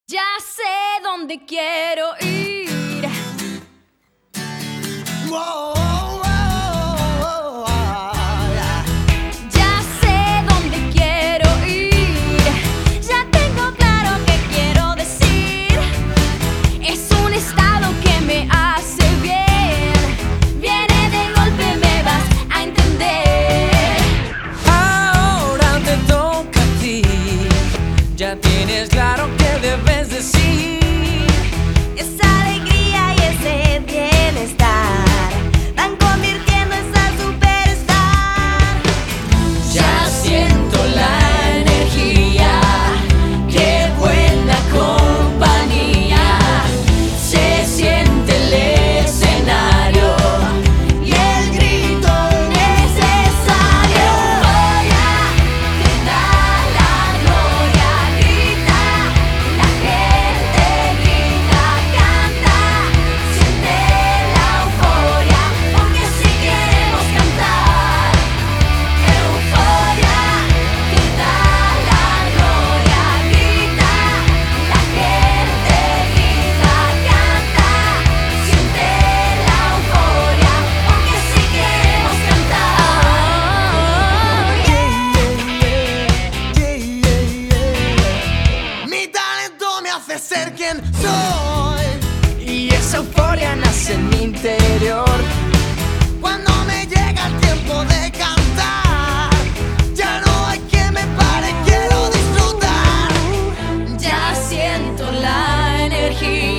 Ya sé dónde quiero ir. Whoa. Ya sé dónde quiero ir. Ya tengo claro qué quiero decir. Es un estado que me hace bien. Viene de golpe, me vas a entender. Ahora te toca a ti. Ya tienes claro qué debes decir. Esa alegría y ese bienestar van convirtiendo esa superstar. Ya siento la energía, qué buena compañía. Se siente el escenario y el grito necesario. Euforia, te da la gloria, grita, la gente grita, canta, siente la euforia, porque si queremos cantar. Euforia, te da la gloria, grita, la gente grita, canta, siente la euforia, porque si queremos cantar. Mi talento me hace ser quien soy. Y esa euforia nace en mi interior. Cuando me llega el tiempo de cantar, ya no hay quien me pare, quiero disfrutar. Ya siento la energía.